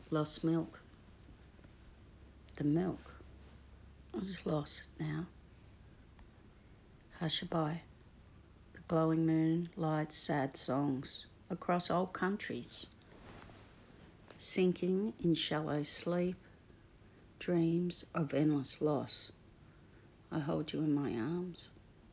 Lost milk. The milk was lost now. Hushabye. The glowing moon lights sad songs across old countries. Sinking in shallow sleep, dreams of endless loss. I hold you in my arms.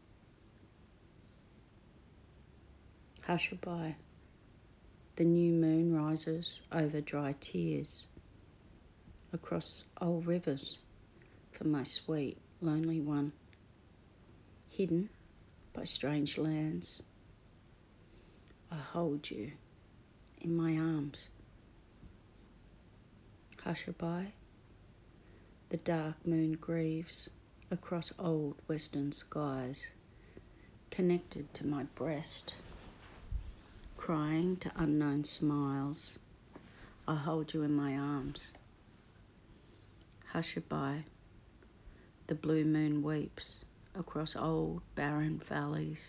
Hushabye. The new moon rises over dry tears, across old rivers for my sweet, lonely one, hidden by strange lands. I hold you in my arms. Hushabye. The dark moon grieves across old western skies, connected to my breast, crying to unknown smiles. I hold you in my arms. Hushabye. The blue moon weeps across old barren valleys.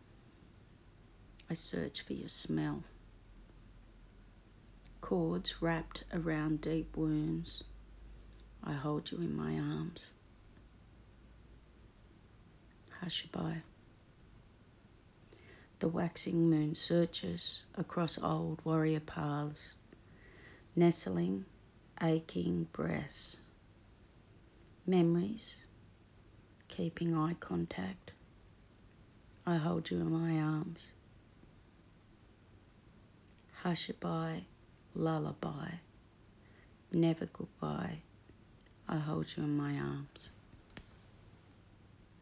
I search for your smell. Cords wrapped around deep wounds. I hold you in my arms. Hushabye. The waxing moon searches across old warrior paths, nestling, aching breaths. Memories, keeping eye contact. I hold you in my arms. Hushabye, lullaby, never goodbye. I hold you in my arms.